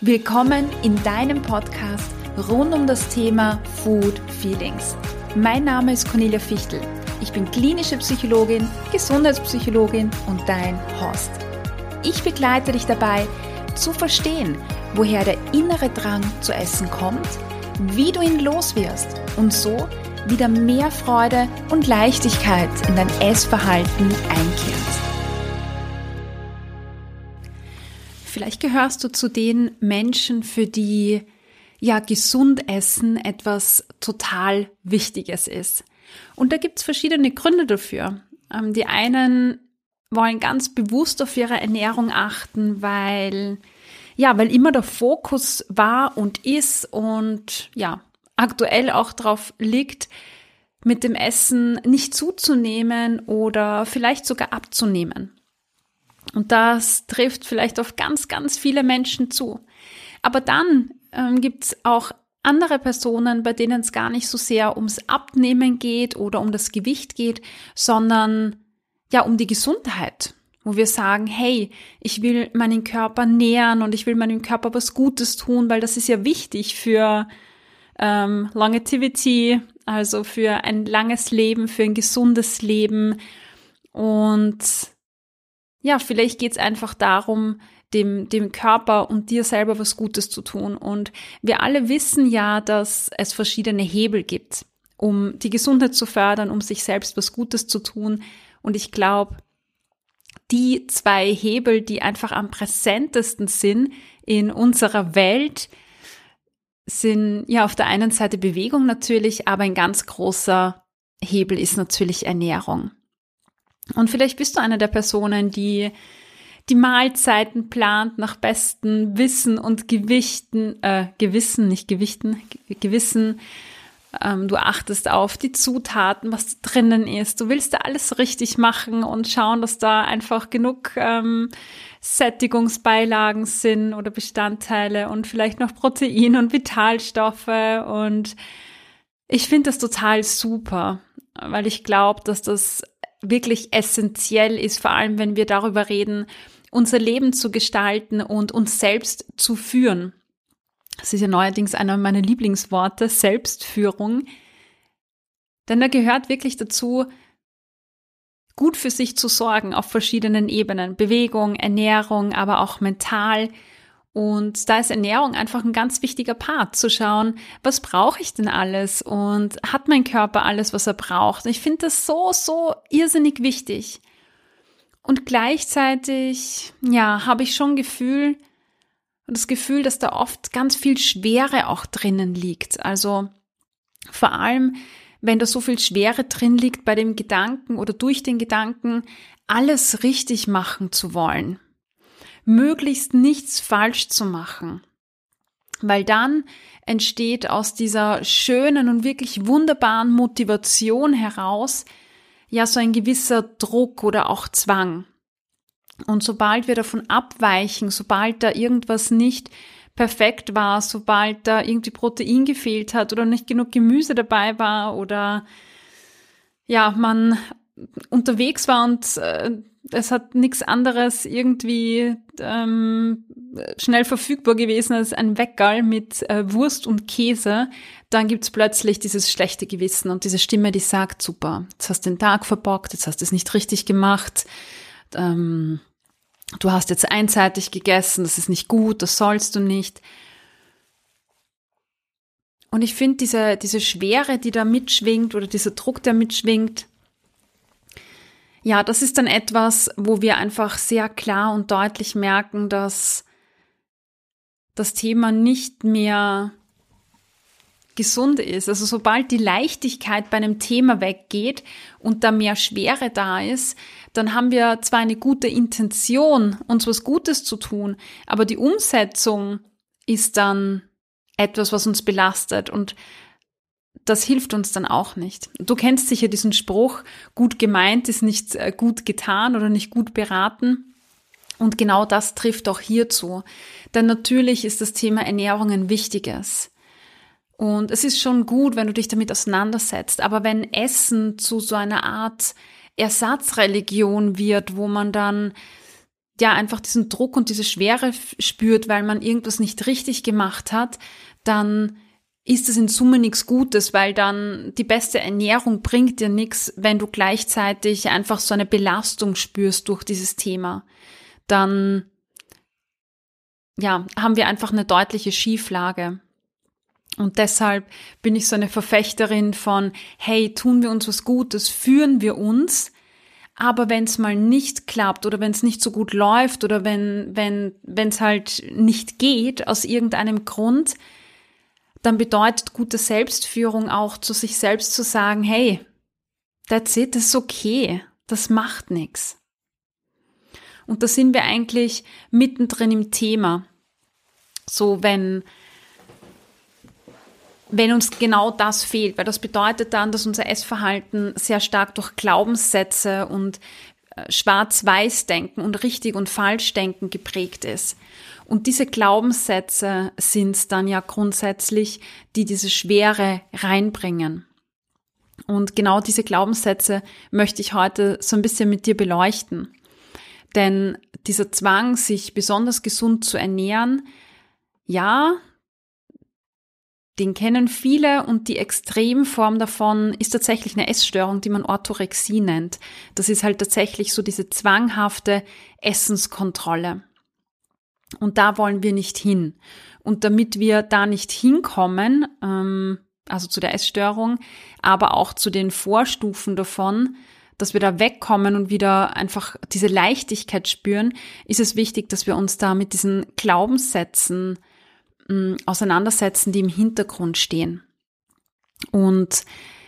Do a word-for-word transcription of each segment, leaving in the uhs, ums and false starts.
Willkommen in deinem Podcast rund um das Thema Food Feelings. Mein Name ist Cornelia Fichtel. Ich bin klinische Psychologin, Gesundheitspsychologin und dein Host. Ich begleite dich dabei, zu verstehen, woher der innere Drang zu essen kommt, wie du ihn loswirst und so wieder mehr Freude und Leichtigkeit in dein Essverhalten einkehrt. Vielleicht gehörst du zu den Menschen, für die ja gesund essen etwas total Wichtiges ist. Und da gibt es verschiedene Gründe dafür. Ähm, die einen wollen ganz bewusst auf ihre Ernährung achten, weil ja, weil immer der Fokus war und ist und ja, aktuell auch drauf liegt, mit dem Essen nicht zuzunehmen oder vielleicht sogar abzunehmen. Und das trifft vielleicht auf ganz, ganz viele Menschen zu. Aber dann ähm, gibt es auch andere Personen, bei denen es gar nicht so sehr ums Abnehmen geht oder um das Gewicht geht, sondern ja um die Gesundheit, wo wir sagen, hey, ich will meinen Körper nähren und ich will meinem Körper was Gutes tun, weil das ist ja wichtig für ähm, Longevity, also für ein langes Leben, für ein gesundes Leben. Und ja, vielleicht geht es einfach darum, dem, dem Körper und dir selber was Gutes zu tun. Und wir alle wissen ja, dass es verschiedene Hebel gibt, um die Gesundheit zu fördern, um sich selbst was Gutes zu tun. Und ich glaube, die zwei Hebel, die einfach am präsentesten sind in unserer Welt, sind ja auf der einen Seite Bewegung natürlich, aber ein ganz großer Hebel ist natürlich Ernährung. Und vielleicht bist du eine der Personen, die die Mahlzeiten plant nach bestem Wissen und Gewichten, äh, Gewissen, nicht Gewichten, Gewissen. Ähm, du achtest auf die Zutaten, was da drinnen ist. Du willst da alles richtig machen und schauen, dass da einfach genug ähm, Sättigungsbeilagen sind oder Bestandteile und vielleicht noch Protein und Vitalstoffe. Und ich finde das total super, weil ich glaube, dass das wirklich essentiell ist, vor allem wenn wir darüber reden, unser Leben zu gestalten und uns selbst zu führen. Das ist ja neuerdings einer meiner Lieblingsworte, Selbstführung. Denn da gehört wirklich dazu, gut für sich zu sorgen auf verschiedenen Ebenen. Bewegung, Ernährung, aber auch mental. Und da ist Ernährung einfach ein ganz wichtiger Part, zu schauen, was brauche ich denn alles und hat mein Körper alles, was er braucht. Ich finde das so, so irrsinnig wichtig. Und gleichzeitig, ja, habe ich schon Gefühl, das Gefühl, dass da oft ganz viel Schwere auch drinnen liegt. Also vor allem, wenn da so viel Schwere drin liegt bei dem Gedanken oder durch den Gedanken, alles richtig machen zu wollen. Möglichst nichts falsch zu machen, weil dann entsteht aus dieser schönen und wirklich wunderbaren Motivation heraus ja so ein gewisser Druck oder auch Zwang. Und sobald wir davon abweichen, sobald da irgendwas nicht perfekt war, sobald da irgendwie Protein gefehlt hat oder nicht genug Gemüse dabei war oder ja, man unterwegs war und äh, es hat nichts anderes irgendwie ähm, schnell verfügbar gewesen als ein Weckerl mit äh, Wurst und Käse, dann gibt's plötzlich dieses schlechte Gewissen und diese Stimme, die sagt, super, jetzt hast du den Tag verbockt, jetzt hast du es nicht richtig gemacht, ähm, du hast jetzt einseitig gegessen, das ist nicht gut, das sollst du nicht. Und ich finde diese, diese Schwere, die da mitschwingt oder dieser Druck, der mitschwingt, ja, das ist dann etwas, wo wir einfach sehr klar und deutlich merken, dass das Thema nicht mehr gesund ist. Also sobald die Leichtigkeit bei einem Thema weggeht und da mehr Schwere da ist, dann haben wir zwar eine gute Intention, uns was Gutes zu tun, aber die Umsetzung ist dann etwas, was uns belastet und das hilft uns dann auch nicht. Du kennst sicher diesen Spruch, gut gemeint ist nicht gut getan oder nicht gut beraten. Und genau das trifft auch hierzu. Denn natürlich ist das Thema Ernährung ein wichtiges. Und es ist schon gut, wenn du dich damit auseinandersetzt. Aber wenn Essen zu so einer Art Ersatzreligion wird, wo man dann ja einfach diesen Druck und diese Schwere spürt, weil man irgendwas nicht richtig gemacht hat, dann ist es in Summe nichts Gutes, weil dann die beste Ernährung bringt dir nichts, wenn du gleichzeitig einfach so eine Belastung spürst durch dieses Thema. Dann ja, haben wir einfach eine deutliche Schieflage. Und deshalb bin ich so eine Verfechterin von, hey, tun wir uns was Gutes, führen wir uns, aber wenn es mal nicht klappt oder wenn es nicht so gut läuft oder wenn wenn wenn es halt nicht geht aus irgendeinem Grund, dann bedeutet gute Selbstführung auch, zu sich selbst zu sagen, hey, that's it, das ist okay, das macht nichts. Und da sind wir eigentlich mittendrin im Thema. So, wenn, wenn uns genau das fehlt, weil das bedeutet dann, dass unser Essverhalten sehr stark durch Glaubenssätze und Schwarz-Weiß-Denken und richtig und falsch Denken geprägt ist. Und diese Glaubenssätze sind es dann ja grundsätzlich, die diese Schwere reinbringen. Und genau diese Glaubenssätze möchte ich heute so ein bisschen mit dir beleuchten. Denn dieser Zwang, sich besonders gesund zu ernähren, ja, den kennen viele und die Extremform davon ist tatsächlich eine Essstörung, die man Orthorexie nennt. Das ist halt tatsächlich so diese zwanghafte Essenskontrolle. Und da wollen wir nicht hin. Und damit wir da nicht hinkommen, ähm, also zu der Essstörung, aber auch zu den Vorstufen davon, dass wir da wegkommen und wieder einfach diese Leichtigkeit spüren, ist es wichtig, dass wir uns da mit diesen Glaubenssätzen mh, auseinandersetzen, die im Hintergrund stehen. Und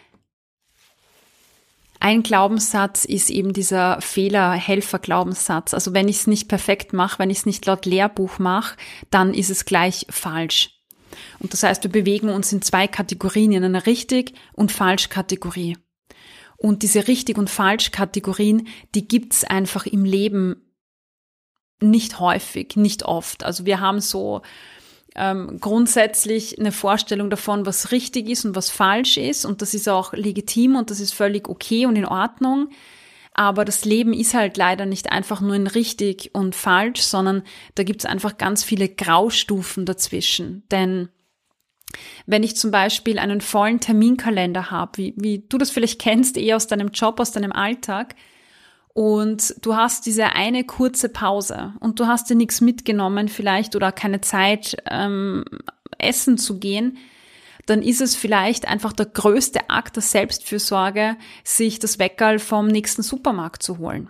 ein Glaubenssatz ist eben dieser Fehler-Helfer-Glaubenssatz. Also wenn ich es nicht perfekt mache, wenn ich es nicht laut Lehrbuch mache, dann ist es gleich falsch. Und das heißt, wir bewegen uns in zwei Kategorien, in einer Richtig- und Falsch-Kategorie. Und diese Richtig- und Falsch-Kategorien, die gibt's einfach im Leben nicht häufig, nicht oft. Also wir haben so ähm, grundsätzlich eine Vorstellung davon, was richtig ist und was falsch ist. Und das ist auch legitim und das ist völlig okay und in Ordnung. Aber das Leben ist halt leider nicht einfach nur in richtig und falsch, sondern da gibt's einfach ganz viele Graustufen dazwischen. Denn wenn ich zum Beispiel einen vollen Terminkalender habe, wie, wie du das vielleicht kennst, eher aus deinem Job, aus deinem Alltag, und du hast diese eine kurze Pause und du hast dir nichts mitgenommen vielleicht oder keine Zeit, ähm, essen zu gehen, dann ist es vielleicht einfach der größte Akt der Selbstfürsorge, sich das Weckerl vom nächsten Supermarkt zu holen.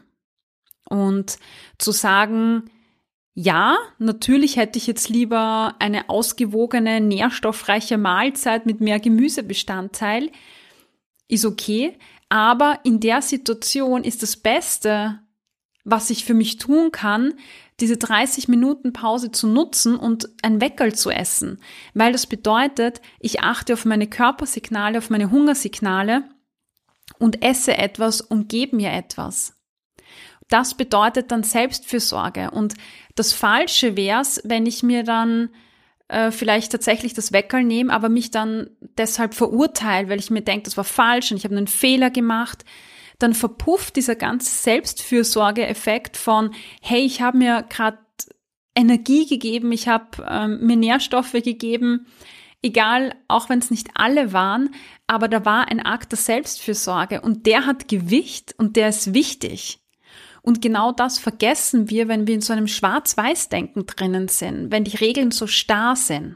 Und zu sagen, ja, natürlich hätte ich jetzt lieber eine ausgewogene, nährstoffreiche Mahlzeit mit mehr Gemüsebestandteil, ist okay, aber in der Situation ist das Beste, was ich für mich tun kann, diese dreißig Minuten Pause zu nutzen und ein Weckerl zu essen, weil das bedeutet, ich achte auf meine Körpersignale, auf meine Hungersignale und esse etwas und gebe mir etwas. Das bedeutet dann Selbstfürsorge und das Falsche wär's, wenn ich mir dann äh, vielleicht tatsächlich das Weckerl nehme, aber mich dann deshalb verurteile, weil ich mir denke, das war falsch und ich habe einen Fehler gemacht. Dann verpufft dieser ganze Selbstfürsorge-Effekt von, hey, ich habe mir gerade Energie gegeben, ich habe ähm, mir Nährstoffe gegeben, egal, auch wenn es nicht alle waren, aber da war ein Akt der Selbstfürsorge und der hat Gewicht und der ist wichtig. Und genau das vergessen wir, wenn wir in so einem Schwarz-Weiß-Denken drinnen sind, wenn die Regeln so starr sind.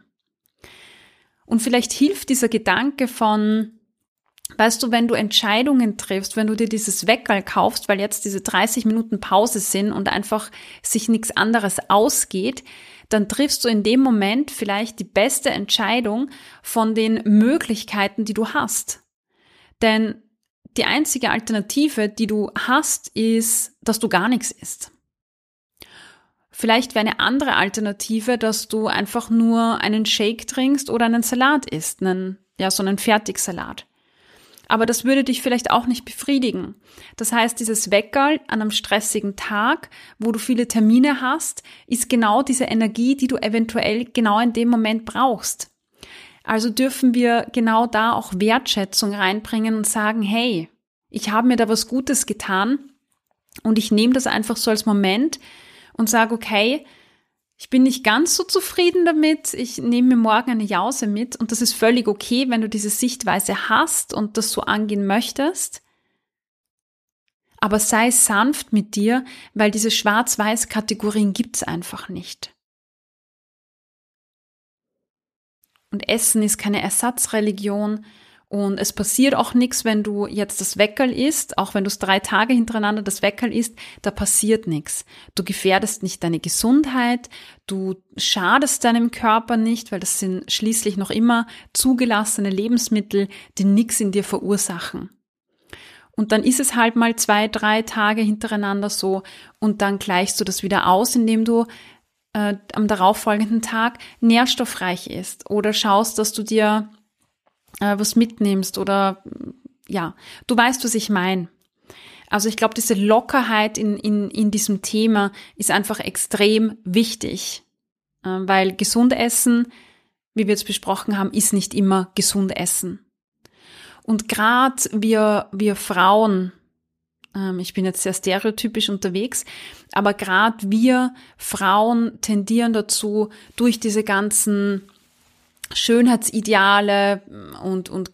Und vielleicht hilft dieser Gedanke von, weißt du, wenn du Entscheidungen triffst, wenn du dir dieses Weckerl kaufst, weil jetzt diese dreißig Minuten Pause sind und einfach sich nichts anderes ausgeht, dann triffst du in dem Moment vielleicht die beste Entscheidung von den Möglichkeiten, die du hast. Denn die einzige Alternative, die du hast, ist, dass du gar nichts isst. Vielleicht wäre eine andere Alternative, dass du einfach nur einen Shake trinkst oder einen Salat isst, einen, ja, so einen Fertigsalat. Aber das würde dich vielleicht auch nicht befriedigen. Das heißt, dieses Weckerl an einem stressigen Tag, wo du viele Termine hast, ist genau diese Energie, die du eventuell genau in dem Moment brauchst. Also dürfen wir genau da auch Wertschätzung reinbringen und sagen, hey, ich habe mir da was Gutes getan und ich nehme das einfach so als Moment und sage, okay, ich bin nicht ganz so zufrieden damit, ich nehme mir morgen eine Jause mit und das ist völlig okay, wenn du diese Sichtweise hast und das so angehen möchtest. Aber sei sanft mit dir, weil diese Schwarz-Weiß-Kategorien gibt's einfach nicht. Und Essen ist keine Ersatzreligion und es passiert auch nichts, wenn du jetzt das Weckerl isst, auch wenn du es drei Tage hintereinander das Weckerl isst, da passiert nichts. Du gefährdest nicht deine Gesundheit, du schadest deinem Körper nicht, weil das sind schließlich noch immer zugelassene Lebensmittel, die nichts in dir verursachen. Und dann ist es halt mal zwei, drei Tage hintereinander so und dann gleichst du das wieder aus, indem du äh, am darauffolgenden Tag nährstoffreich isst oder schaust, dass du dir äh, was mitnimmst oder ja, du weißt, was ich meine. Also ich glaube, diese Lockerheit in, in, in diesem Thema ist einfach extrem wichtig, äh, weil gesund essen, wie wir jetzt besprochen haben, ist nicht immer gesund essen. Und gerade wir, wir Frauen, ähm, ich bin jetzt sehr stereotypisch unterwegs, aber gerade wir Frauen tendieren dazu, durch diese ganzen Schönheitsideale und, und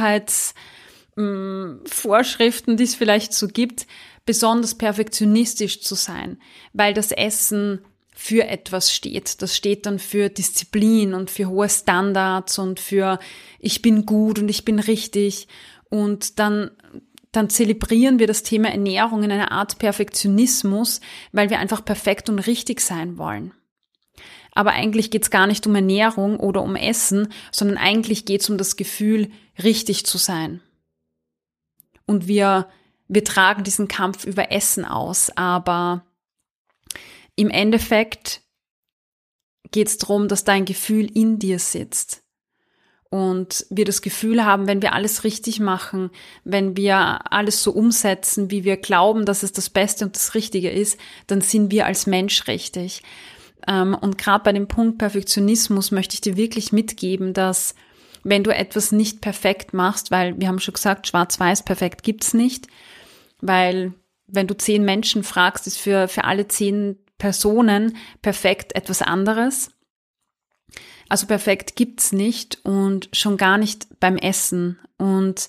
Gesundheitsvorschriften, die es vielleicht so gibt, besonders perfektionistisch zu sein, weil das Essen für etwas steht. Das steht dann für Disziplin und für hohe Standards und für ich bin gut und ich bin richtig. Und dann, dann zelebrieren wir das Thema Ernährung in einer Art Perfektionismus, weil wir einfach perfekt und richtig sein wollen. Aber eigentlich geht's gar nicht um Ernährung oder um Essen, sondern eigentlich geht's um das Gefühl, richtig zu sein. Und wir, wir tragen diesen Kampf über Essen aus, aber im Endeffekt geht es darum, dass dein Gefühl in dir sitzt und wir das Gefühl haben, wenn wir alles richtig machen, wenn wir alles so umsetzen, wie wir glauben, dass es das Beste und das Richtige ist, dann sind wir als Mensch richtig. Und gerade bei dem Punkt Perfektionismus möchte ich dir wirklich mitgeben, dass wenn du etwas nicht perfekt machst, weil wir haben schon gesagt, schwarz-weiß perfekt gibt's nicht, weil wenn du zehn Menschen fragst, ist für, für alle zehn Personen perfekt etwas anderes. Also perfekt gibt's nicht und schon gar nicht beim Essen. Und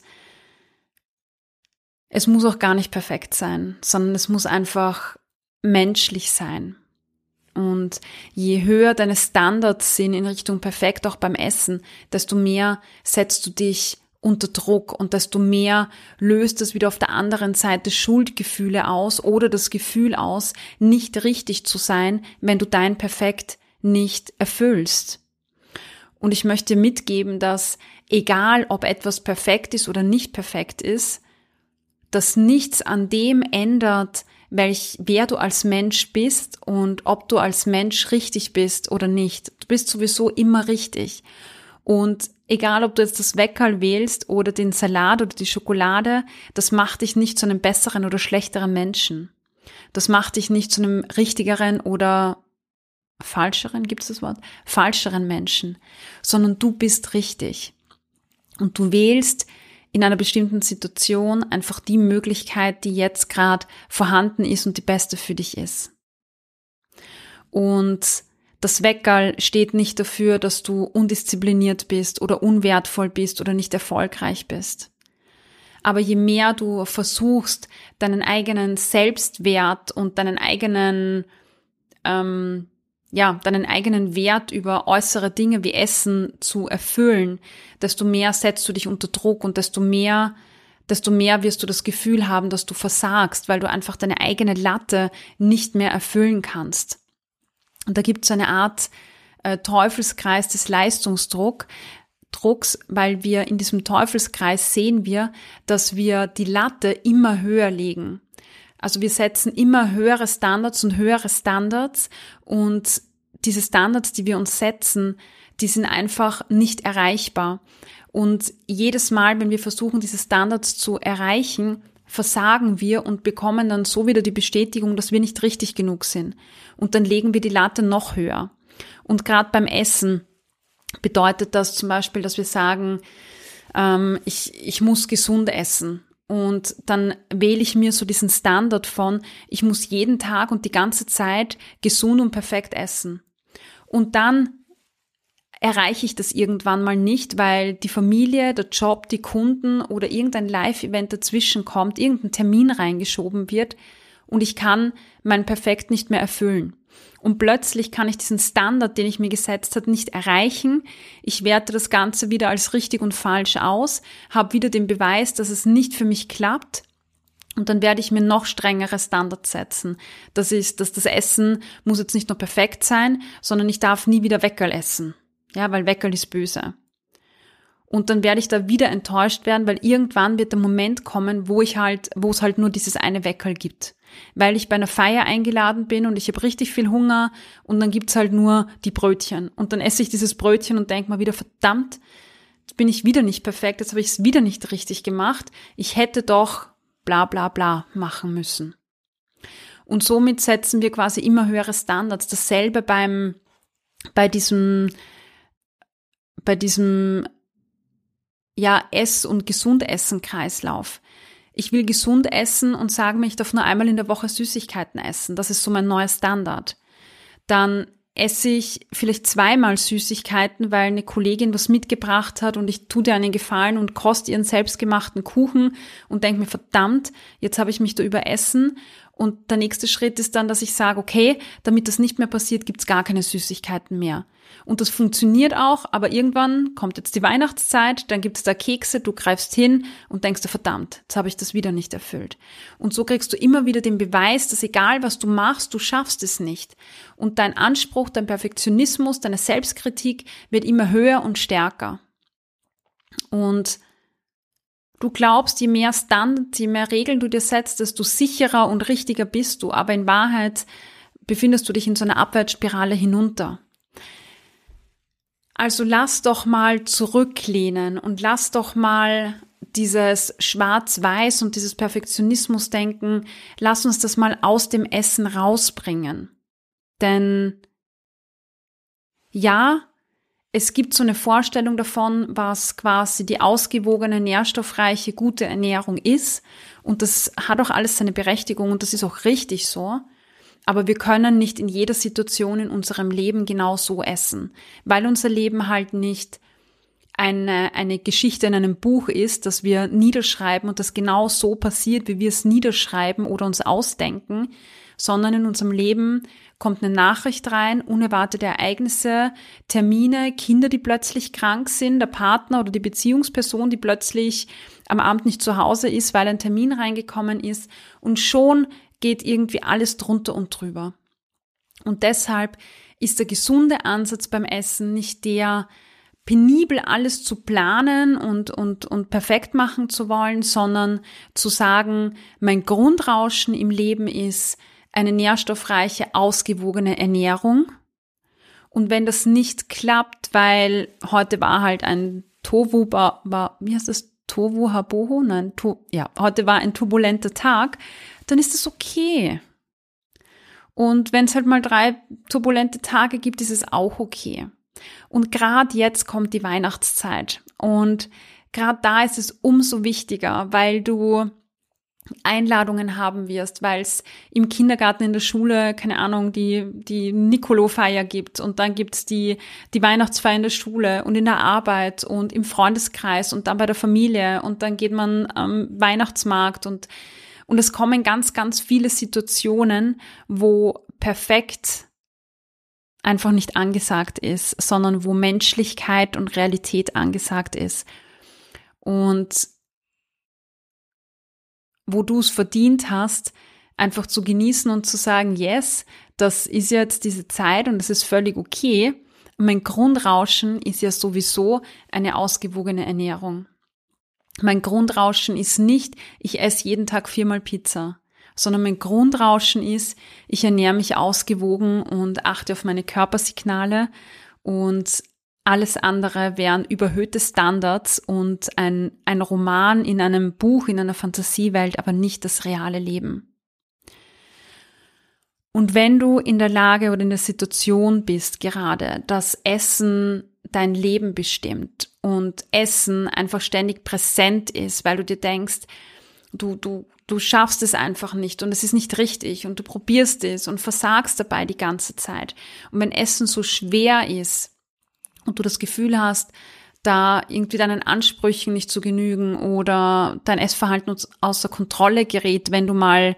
es muss auch gar nicht perfekt sein, sondern es muss einfach menschlich sein. Und je höher deine Standards sind in Richtung perfekt, auch beim Essen, desto mehr setzt du dich unter Druck und desto mehr löst es wieder auf der anderen Seite Schuldgefühle aus oder das Gefühl aus, nicht richtig zu sein, wenn du dein Perfekt nicht erfüllst. Und ich möchte mitgeben, dass egal, ob etwas perfekt ist oder nicht perfekt ist, dass nichts an dem ändert, welch, wer du als Mensch bist und ob du als Mensch richtig bist oder nicht. Du bist sowieso immer richtig. Und egal, ob du jetzt das Weckerl wählst oder den Salat oder die Schokolade, das macht dich nicht zu einem besseren oder schlechteren Menschen. Das macht dich nicht zu einem richtigeren oder falscheren, gibt es das Wort? Falscheren Menschen, sondern du bist richtig. Und du wählst in einer bestimmten Situation einfach die Möglichkeit, die jetzt gerade vorhanden ist und die beste für dich ist. Und das Weckerl steht nicht dafür, dass du undiszipliniert bist oder unwertvoll bist oder nicht erfolgreich bist. Aber je mehr du versuchst, deinen eigenen Selbstwert und deinen eigenen, ähm, ja, deinen eigenen Wert über äußere Dinge wie Essen zu erfüllen, desto mehr setzt du dich unter Druck und desto mehr, desto mehr wirst du das Gefühl haben, dass du versagst, weil du einfach deine eigene Latte nicht mehr erfüllen kannst. Und da gibt es eine Art äh, Teufelskreis des Leistungsdrucks, Drucks, weil wir in diesem Teufelskreis sehen wir, dass wir die Latte immer höher legen. Also wir setzen immer höhere Standards und höhere Standards und diese Standards, die wir uns setzen, die sind einfach nicht erreichbar. Und jedes Mal, wenn wir versuchen, diese Standards zu erreichen, versagen wir und bekommen dann so wieder die Bestätigung, dass wir nicht richtig genug sind. Und dann legen wir die Latte noch höher. Und gerade beim Essen bedeutet das zum Beispiel, dass wir sagen, ähm, ich, ich muss gesund essen. Und dann wähle ich mir so diesen Standard von, ich muss jeden Tag und die ganze Zeit gesund und perfekt essen. Und dann erreiche ich das irgendwann mal nicht, weil die Familie, der Job, die Kunden oder irgendein Live-Event dazwischen kommt, irgendein Termin reingeschoben wird und ich kann mein Perfekt nicht mehr erfüllen. Und plötzlich kann ich diesen Standard, den ich mir gesetzt habe, nicht erreichen. Ich werte das Ganze wieder als richtig und falsch aus, habe wieder den Beweis, dass es nicht für mich klappt. Und dann werde ich mir noch strengere Standards setzen. Das ist, dass das Essen muss jetzt nicht nur perfekt sein, sondern ich darf nie wieder Weckerl essen. Ja, weil Weckerl ist böse. Und dann werde ich da wieder enttäuscht werden, weil irgendwann wird der Moment kommen, wo ich halt, wo es halt nur dieses eine Weckerl gibt. Weil ich bei einer Feier eingeladen bin und ich habe richtig viel Hunger und dann gibt's halt nur die Brötchen. Und dann esse ich dieses Brötchen und denke mal wieder, verdammt, jetzt bin ich wieder nicht perfekt, jetzt habe ich es wieder nicht richtig gemacht. Ich hätte doch bla bla bla machen müssen. Und somit setzen wir quasi immer höhere Standards. Dasselbe beim, bei diesem, bei diesem, ja, Ess- und Gesund-Essen-Kreislauf. Ich will gesund essen und sage mir, ich darf nur einmal in der Woche Süßigkeiten essen. Das ist so mein neuer Standard. Dann esse ich vielleicht zweimal Süßigkeiten, weil eine Kollegin was mitgebracht hat und ich tue dir einen Gefallen und koste ihren selbstgemachten Kuchen und denke mir, verdammt, jetzt habe ich mich da überessen. Und der nächste Schritt ist dann, dass ich sage, okay, damit das nicht mehr passiert, gibt's gar keine Süßigkeiten mehr. Und das funktioniert auch, aber irgendwann kommt jetzt die Weihnachtszeit, dann gibt's da Kekse, du greifst hin und denkst dir, verdammt, jetzt habe ich das wieder nicht erfüllt. Und so kriegst du immer wieder den Beweis, dass egal was du machst, du schaffst es nicht. Und dein Anspruch, dein Perfektionismus, deine Selbstkritik wird immer höher und stärker. Und du glaubst, je mehr Standards, je mehr Regeln du dir setzt, desto sicherer und richtiger bist du. Aber in Wahrheit befindest du dich in so einer Abwärtsspirale hinunter. Also lass doch mal zurücklehnen und lass doch mal dieses Schwarz-Weiß und dieses Perfektionismus-Denken, lass uns das mal aus dem Essen rausbringen. Denn ja, es gibt so eine Vorstellung davon, was quasi die ausgewogene, nährstoffreiche, gute Ernährung ist. Und das hat auch alles seine Berechtigung und das ist auch richtig so. Aber wir können nicht in jeder Situation in unserem Leben genau so essen, weil unser Leben halt nicht eine, eine Geschichte in einem Buch ist, dass wir niederschreiben und das genau so passiert, wie wir es niederschreiben oder uns ausdenken, sondern in unserem Leben kommt eine Nachricht rein, unerwartete Ereignisse, Termine, Kinder, die plötzlich krank sind, der Partner oder die Beziehungsperson, die plötzlich am Abend nicht zu Hause ist, weil ein Termin reingekommen ist und schon geht irgendwie alles drunter und drüber. Und deshalb ist der gesunde Ansatz beim Essen nicht der, penibel alles zu planen und, und, und perfekt machen zu wollen, sondern zu sagen, mein Grundrauschen im Leben ist eine nährstoffreiche, ausgewogene Ernährung. Und wenn das nicht klappt, weil heute war halt ein Tovu, war, war, wie heißt das? Tovu Haboho? Nein, to, ja, heute war ein turbulenter Tag, dann ist das okay. Und wenn es halt mal drei turbulente Tage gibt, ist es auch okay. Und gerade jetzt kommt die Weihnachtszeit und gerade da ist es umso wichtiger, weil du Einladungen haben wirst, weil es im Kindergarten, in der Schule, keine Ahnung, die die Nicolo-Feier gibt und dann gibt's die die Weihnachtsfeier in der Schule und in der Arbeit und im Freundeskreis und dann bei der Familie und dann geht man am Weihnachtsmarkt und und es kommen ganz, ganz viele Situationen, wo perfekt einfach nicht angesagt ist, sondern wo Menschlichkeit und Realität angesagt ist. Und wo du es verdient hast, einfach zu genießen und zu sagen, yes, das ist jetzt diese Zeit und das ist völlig okay. Mein Grundrauschen ist ja sowieso eine ausgewogene Ernährung. Mein Grundrauschen ist nicht, ich esse jeden Tag viermal Pizza, sondern mein Grundrauschen ist, ich ernähre mich ausgewogen und achte auf meine Körpersignale und alles andere wären überhöhte Standards und ein, ein Roman in einem Buch, in einer Fantasiewelt, aber nicht das reale Leben. Und wenn du in der Lage oder in der Situation bist gerade, dass Essen dein Leben bestimmt und Essen einfach ständig präsent ist, weil du dir denkst, du, du, du schaffst es einfach nicht und es ist nicht richtig und du probierst es und versagst dabei die ganze Zeit. Und wenn Essen so schwer ist und du das Gefühl hast, da irgendwie deinen Ansprüchen nicht zu genügen oder dein Essverhalten außer Kontrolle gerät, wenn du mal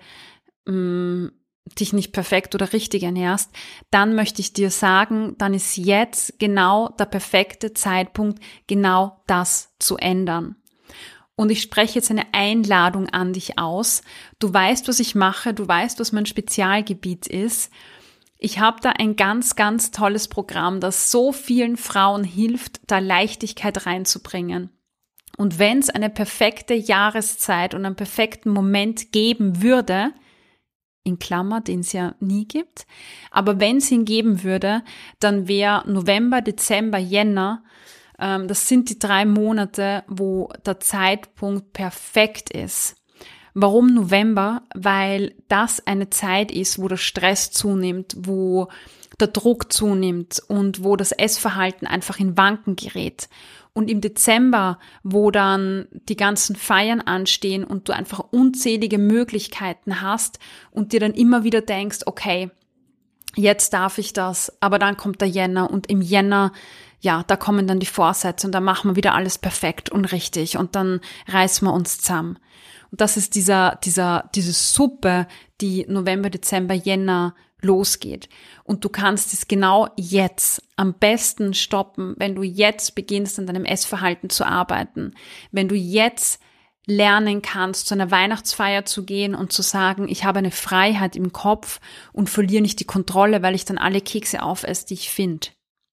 mh, dich nicht perfekt oder richtig ernährst, dann möchte ich dir sagen, dann ist jetzt genau der perfekte Zeitpunkt, genau das zu ändern. Und ich spreche jetzt eine Einladung an dich aus. Du weißt, was ich mache, du weißt, was mein Spezialgebiet ist. Ich habe da ein ganz, ganz tolles Programm, das so vielen Frauen hilft, da Leichtigkeit reinzubringen. Und wenn es eine perfekte Jahreszeit und einen perfekten Moment geben würde, in Klammer, den es ja nie gibt, aber wenn es ihn geben würde, dann wäre November, Dezember, Jänner, ähm, das sind die drei Monate, wo der Zeitpunkt perfekt ist. Warum November? Weil das eine Zeit ist, wo der Stress zunimmt, wo der Druck zunimmt und wo das Essverhalten einfach in Wanken gerät. Und im Dezember, wo dann die ganzen Feiern anstehen und du einfach unzählige Möglichkeiten hast und dir dann immer wieder denkst, okay, jetzt darf ich das, aber dann kommt der Jänner und im Jänner, ja, da kommen dann die Vorsätze und dann machen wir wieder alles perfekt und richtig und dann reißen wir uns zusammen. Und das ist dieser, dieser, diese Suppe, die November, Dezember, Jänner losgeht. Und du kannst es genau jetzt am besten stoppen, wenn du jetzt beginnst, an deinem Essverhalten zu arbeiten. Wenn du jetzt lernen kannst, zu einer Weihnachtsfeier zu gehen und zu sagen, ich habe eine Freiheit im Kopf und verliere nicht die Kontrolle, weil ich dann alle Kekse aufesse, die ich finde.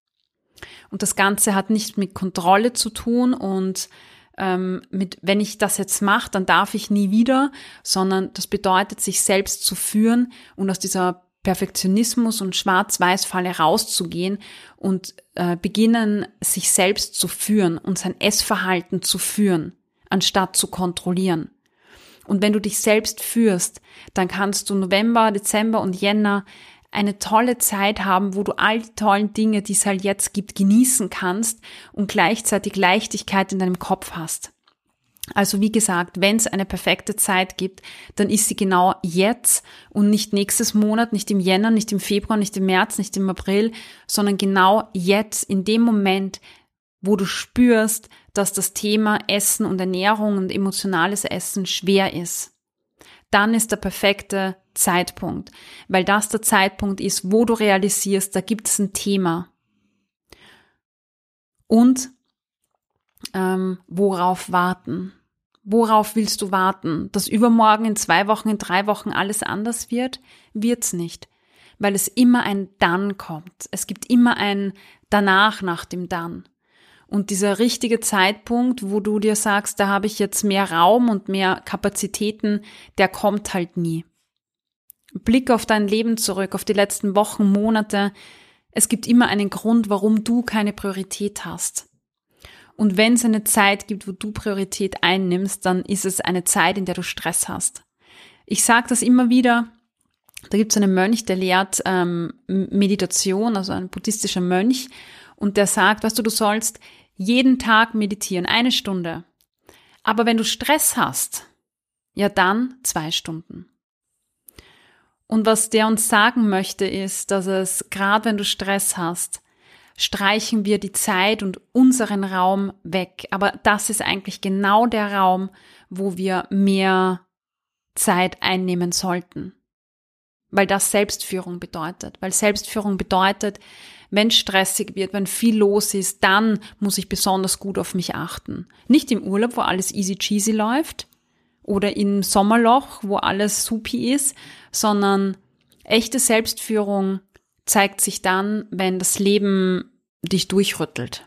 Und das Ganze hat nicht mit Kontrolle zu tun und ähm, mit, wenn ich das jetzt mache, dann darf ich nie wieder, sondern das bedeutet, sich selbst zu führen und aus dieser Perfektionismus und Schwarz-Weiß-Falle rauszugehen und äh, beginnen, sich selbst zu führen und sein Essverhalten zu führen, anstatt zu kontrollieren. Und wenn du dich selbst führst, dann kannst du November, Dezember und Jänner eine tolle Zeit haben, wo du all die tollen Dinge, die es halt jetzt gibt, genießen kannst und gleichzeitig Leichtigkeit in deinem Kopf hast. Also wie gesagt, wenn es eine perfekte Zeit gibt, dann ist sie genau jetzt und nicht nächstes Monat, nicht im Jänner, nicht im Februar, nicht im März, nicht im April, sondern genau jetzt, in dem Moment, wo du spürst, dass das Thema Essen und Ernährung und emotionales Essen schwer ist. Dann ist der perfekte Zeitpunkt, weil das der Zeitpunkt ist, wo du realisierst, da gibt es ein Thema. Und ähm, worauf warten? Worauf willst du warten? Dass übermorgen, in zwei Wochen, in drei Wochen alles anders wird? Wird's nicht, weil es immer ein Dann kommt. Es gibt immer ein Danach nach dem Dann. Und dieser richtige Zeitpunkt, wo du dir sagst, da habe ich jetzt mehr Raum und mehr Kapazitäten, der kommt halt nie. Blick auf dein Leben zurück, auf die letzten Wochen, Monate. Es gibt immer einen Grund, warum du keine Priorität hast. Und wenn es eine Zeit gibt, wo du Priorität einnimmst, dann ist es eine Zeit, in der du Stress hast. Ich sage das immer wieder, da gibt es einen Mönch, der lehrt ähm, Meditation, also ein buddhistischer Mönch, und der sagt, weißt du, du sollst jeden Tag meditieren, eine Stunde. Aber wenn du Stress hast, ja dann zwei Stunden. Und was der uns sagen möchte, ist, dass es, gerade wenn du Stress hast, streichen wir die Zeit und unseren Raum weg. Aber das ist eigentlich genau der Raum, wo wir mehr Zeit einnehmen sollten. Weil das Selbstführung bedeutet. Weil Selbstführung bedeutet, wenn es stressig wird, wenn viel los ist, dann muss ich besonders gut auf mich achten. Nicht im Urlaub, wo alles easy cheesy läuft oder im Sommerloch, wo alles supi ist, sondern echte Selbstführung zeigt sich dann, wenn das Leben dich durchrüttelt.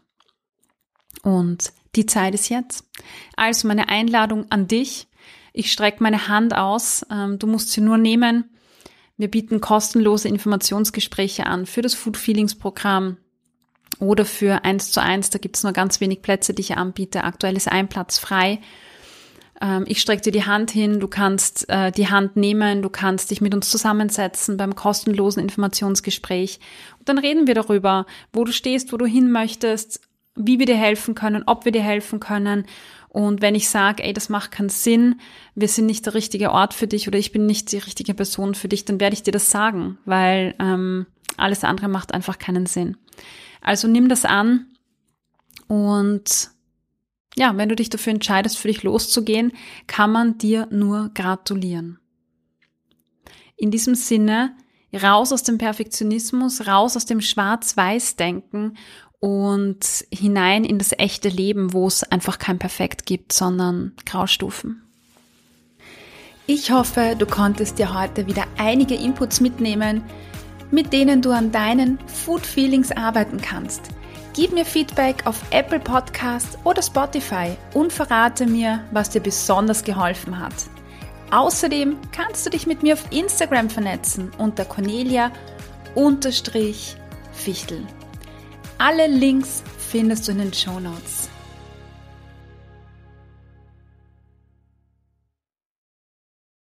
Und die Zeit ist jetzt. Also meine Einladung an dich. Ich strecke meine Hand aus. Du musst sie nur nehmen. Wir bieten kostenlose Informationsgespräche an für das Food Feelings Programm oder für eins zu eins. Da gibt es nur ganz wenig Plätze, die ich anbiete. Aktuell ist ein Platz frei. Ich strecke dir die Hand hin, du kannst äh, die Hand nehmen, du kannst dich mit uns zusammensetzen beim kostenlosen Informationsgespräch. Und dann reden wir darüber, wo du stehst, wo du hin möchtest, wie wir dir helfen können, ob wir dir helfen können. Und wenn ich sage, ey, das macht keinen Sinn, wir sind nicht der richtige Ort für dich oder ich bin nicht die richtige Person für dich, dann werde ich dir das sagen, weil ähm, alles andere macht einfach keinen Sinn. Also nimm das an und ja, wenn du dich dafür entscheidest, für dich loszugehen, kann man dir nur gratulieren. In diesem Sinne, raus aus dem Perfektionismus, raus aus dem Schwarz-Weiß-Denken und hinein in das echte Leben, wo es einfach kein Perfekt gibt, sondern Graustufen. Ich hoffe, du konntest dir heute wieder einige Inputs mitnehmen, mit denen du an deinen Food Feelings arbeiten kannst. Gib mir Feedback auf Apple Podcasts oder Spotify und verrate mir, was dir besonders geholfen hat. Außerdem kannst du dich mit mir auf Instagram vernetzen unter Cornelia Fichtel. Alle Links findest du in den Shownotes.